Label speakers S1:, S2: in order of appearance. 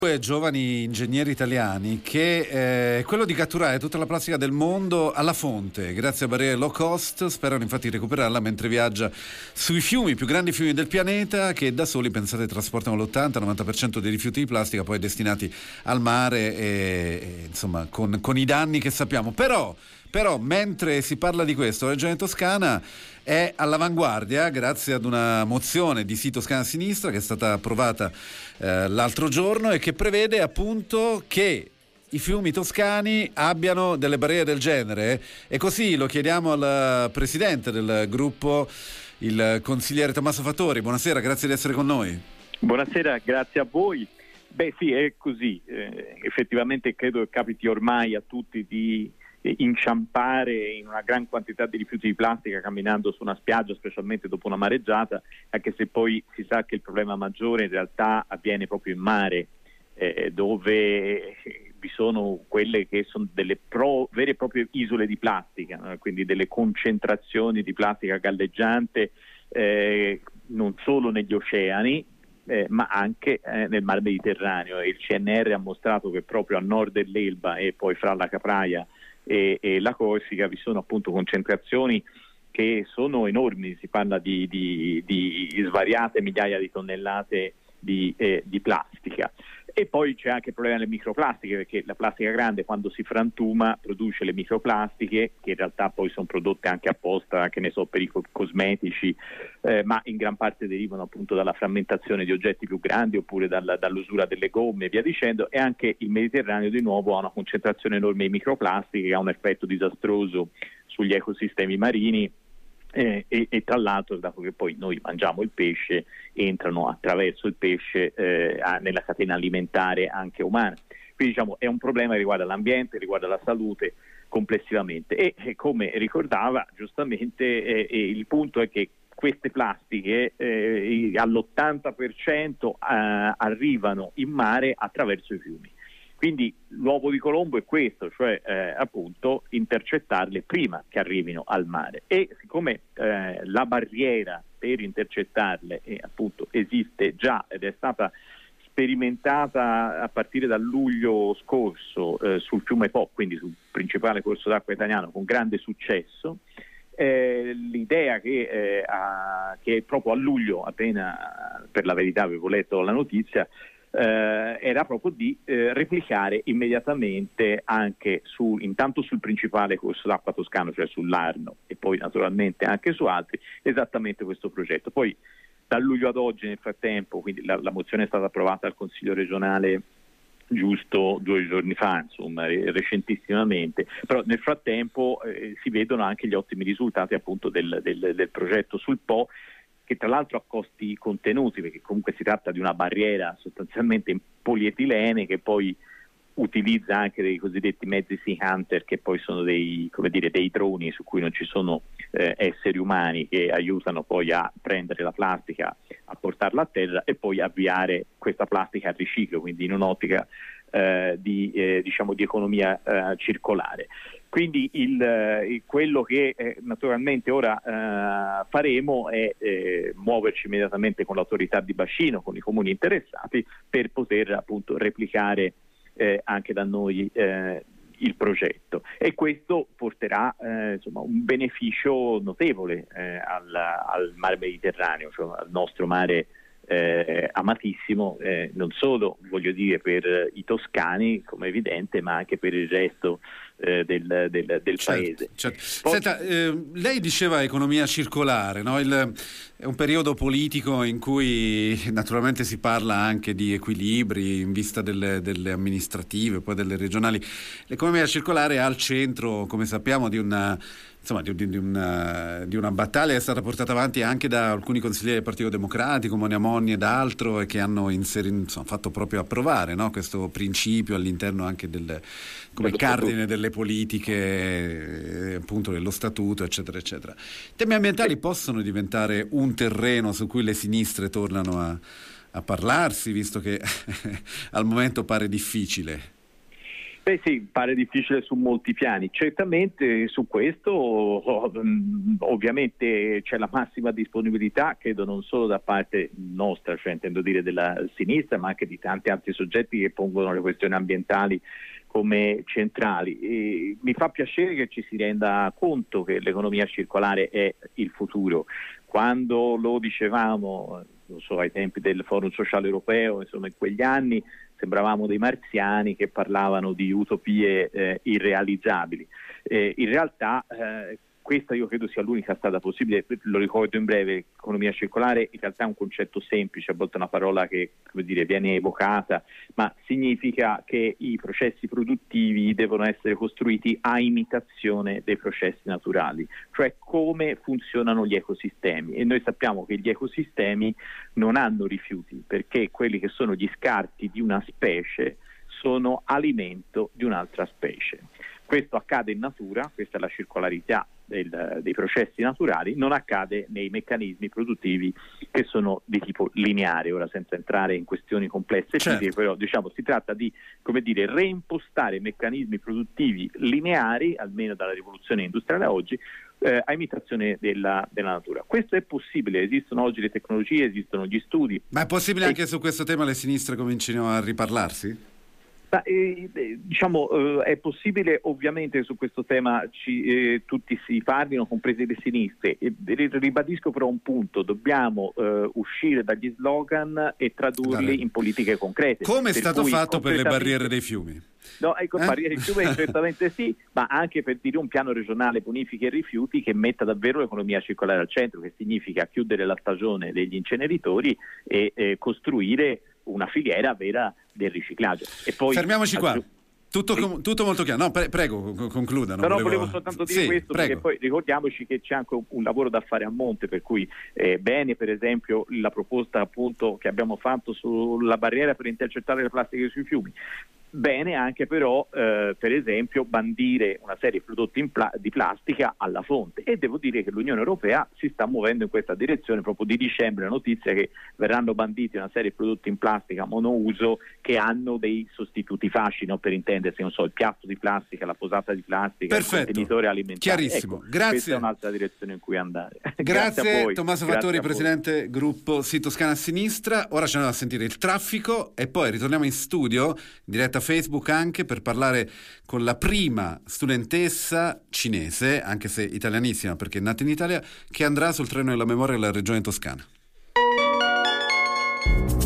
S1: Due giovani ingegneri italiani che è quello di catturare tutta la plastica del mondo alla fonte grazie a barriere low cost. Sperano infatti di recuperarla mentre viaggia sui fiumi, i più grandi fiumi del pianeta, che da soli, pensate, trasportano l'80-90% dei rifiuti di plastica poi destinati al mare e insomma con i danni che sappiamo. Però mentre si parla di questo, la Regione Toscana è all'avanguardia grazie ad una mozione di Sì Toscana Sinistra che è stata approvata l'altro giorno e che prevede appunto che i fiumi toscani abbiano delle barriere del genere, e così lo chiediamo al presidente del gruppo, il consigliere Tommaso Fattori. Buonasera, grazie di essere con noi.
S2: Buonasera, grazie a voi. Beh sì, è così, effettivamente credo che capiti ormai a tutti di inciampare in una gran quantità di rifiuti di plastica camminando su una spiaggia, specialmente dopo una mareggiata, anche se poi si sa che il problema maggiore in realtà avviene proprio in mare, dove vi sono quelle che sono delle vere e proprie isole di plastica, quindi delle concentrazioni di plastica galleggiante, non solo negli oceani, ma anche nel Mar Mediterraneo. Il CNR ha mostrato che proprio a nord dell'Elba e poi fra la Capraia e la Corsica vi sono appunto concentrazioni che sono enormi, si parla di svariate migliaia di tonnellate di plastica. E poi c'è anche il problema delle microplastiche, perché la plastica grande, quando si frantuma, produce le microplastiche che in realtà poi sono prodotte anche apposta, che ne so, per i cosmetici, ma in gran parte derivano appunto dalla frammentazione di oggetti più grandi oppure dall'usura delle gomme e via dicendo. E anche il Mediterraneo di nuovo ha una concentrazione enorme di microplastiche che ha un effetto disastroso sugli ecosistemi marini. E tra l'altro, dato che poi noi mangiamo il pesce, entrano attraverso il pesce nella catena alimentare anche umana. Quindi diciamo è un problema che riguarda l'ambiente, riguarda la salute complessivamente, e come ricordava giustamente il punto è che queste plastiche all'80% arrivano in mare attraverso i fiumi. Quindi l'uovo di Colombo è questo, cioè appunto intercettarle prima che arrivino al mare. E siccome la barriera per intercettarle appunto esiste già ed è stata sperimentata a partire da luglio scorso sul fiume Po, quindi sul principale corso d'acqua italiano, con grande successo, l'idea che proprio a luglio, appena per la verità avevo letto la notizia, era proprio di replicare immediatamente anche intanto sul principale corso d'acqua toscano, cioè sull'Arno, e poi naturalmente anche su altri, esattamente questo progetto. Poi da luglio ad oggi, nel frattempo, quindi la mozione è stata approvata al Consiglio regionale giusto 2 giorni fa, insomma, recentissimamente, però nel frattempo si vedono anche gli ottimi risultati appunto del progetto sul Po, che tra l'altro ha costi contenuti, perché comunque si tratta di una barriera sostanzialmente in polietilene che poi utilizza anche dei cosiddetti mezzi Sea Hunter, che poi sono dei droni su cui non ci sono esseri umani, che aiutano poi a prendere la plastica, a portarla a terra e poi avviare questa plastica al riciclo, quindi in un'ottica di economia circolare. Quindi quello che naturalmente ora faremo è muoverci immediatamente con l'autorità di bacino, con i comuni interessati, per poter appunto replicare anche da noi il progetto, e questo porterà un beneficio notevole al mare Mediterraneo, cioè al nostro mare amatissimo, non solo voglio dire per i toscani come evidente, ma anche per il resto del paese.
S1: Certo. Senta, lei diceva economia circolare, no? È un periodo politico in cui naturalmente si parla anche di equilibri in vista delle amministrative, poi delle regionali. L'economia circolare è al centro, come sappiamo, di una battaglia che è stata portata avanti anche da alcuni consiglieri del Partito Democratico, Monia Monni ed altro, e che hanno fatto proprio approvare, no, questo principio all'interno anche come cardine delle politiche, appunto dello statuto, eccetera eccetera. I temi ambientali possono diventare un terreno su cui le sinistre tornano a parlarsi, visto che al momento pare difficile.
S2: Beh sì, pare difficile su molti piani. Certamente su questo ovviamente c'è la massima disponibilità, credo non solo da parte nostra, cioè intendo dire della sinistra, ma anche di tanti altri soggetti che pongono le questioni ambientali come centrali. E mi fa piacere che ci si renda conto che l'economia circolare è il futuro. Quando lo dicevamo, non so, ai tempi del Forum Sociale Europeo, insomma in quegli anni, sembravamo dei marziani che parlavano di utopie irrealizzabili. In realtà questa io credo sia l'unica strada possibile. Lo ricordo in breve: economia circolare in realtà è un concetto semplice, a volte una parola che, come dire, viene evocata, ma significa che i processi produttivi devono essere costruiti a imitazione dei processi naturali, cioè come funzionano gli ecosistemi, e noi sappiamo che gli ecosistemi non hanno rifiuti, perché quelli che sono gli scarti di una specie sono alimento di un'altra specie. Questo accade in natura, questa è la circolarità dei processi naturali, non accade nei meccanismi produttivi che sono di tipo lineare. Ora, senza entrare in questioni complesse,
S1: certo,
S2: però diciamo si tratta di, come dire, reimpostare meccanismi produttivi lineari, almeno dalla rivoluzione industriale a oggi, a imitazione della natura. Questo è possibile, esistono oggi le tecnologie, esistono gli studi.
S1: Ma è possibile anche su questo tema le sinistre comincino a riparlarsi?
S2: È possibile, ovviamente su questo tema tutti si parlino, comprese le sinistre. Ribadisco però un punto: dobbiamo uscire dagli slogan e tradurli in politiche concrete.
S1: Come è stato fatto per le barriere dei fiumi?
S2: No, ecco, barriere dei fiumi certamente sì, ma anche per dire un piano regionale bonifiche e rifiuti che metta davvero l'economia circolare al centro, che significa chiudere la stagione degli inceneritori e costruire una filiera vera del riciclaggio. E poi
S1: fermiamoci qua. Tutto molto chiaro. No, prego, concluda.
S2: Volevo soltanto dire questo,
S1: prego.
S2: perché poi ricordiamoci che c'è anche un lavoro da fare a monte, per cui bene per esempio la proposta appunto che abbiamo fatto sulla barriera per intercettare le plastiche sui fiumi. Bene anche però per esempio bandire una serie di prodotti di plastica alla fonte, e devo dire che l'Unione Europea si sta muovendo in questa direzione. Proprio di dicembre la notizia che verranno banditi una serie di prodotti in plastica monouso che hanno dei sostituti facili, no? Per intendersi, non so, il piatto di plastica, la posata di plastica,
S1: perfetto,
S2: il contenitore alimentare.
S1: chiarissimo.
S2: Ecco,
S1: grazie.
S2: questa è un'altra direzione in cui andare.
S1: Grazie
S2: a voi.
S1: Tommaso Fattori, presidente gruppo Sì Toscana a Sinistra. Ora ci andiamo a sentire il traffico e poi ritorniamo in studio, in diretta Facebook anche, per parlare con la prima studentessa cinese, anche se italianissima perché è nata in Italia, che andrà sul treno della memoria della regione toscana.